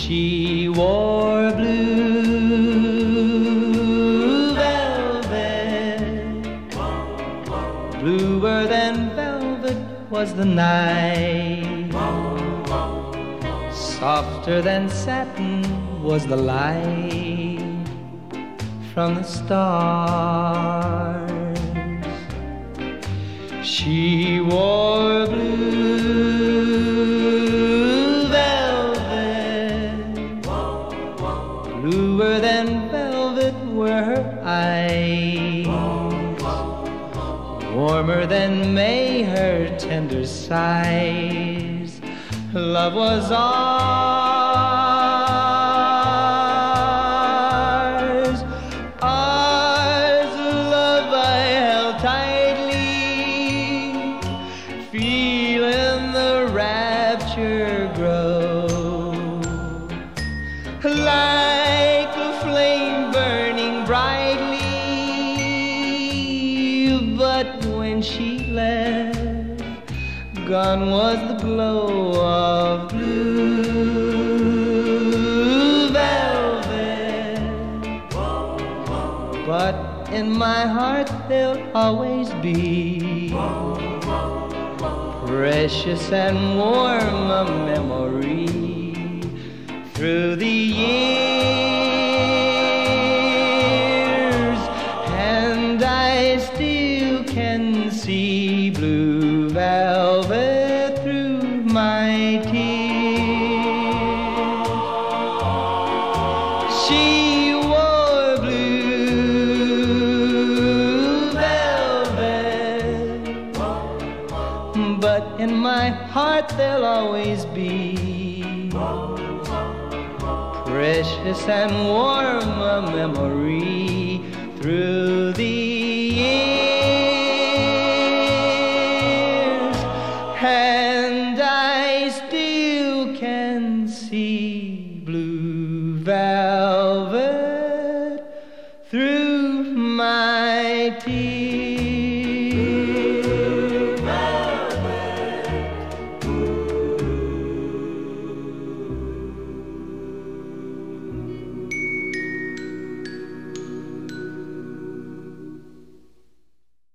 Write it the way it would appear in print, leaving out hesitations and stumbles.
She wore blue velvet, bluer than velvet was the night, softer than satin was the light from the stars. She wore blue velvet, bluer than velvet were her eyes, warmer than May her tender sighs. Love was ours, ours, love I held tightly, feeling the rapture grow, like a flame burning brightly. But when she left, gone was the glow of blue velvet. But in my heart there'll always be precious and warm a memory through the years, and I still can see blue velvet through my tears. She wore blue velvet, but in my heart there'll always be precious and warm a memory through the years, and I still can see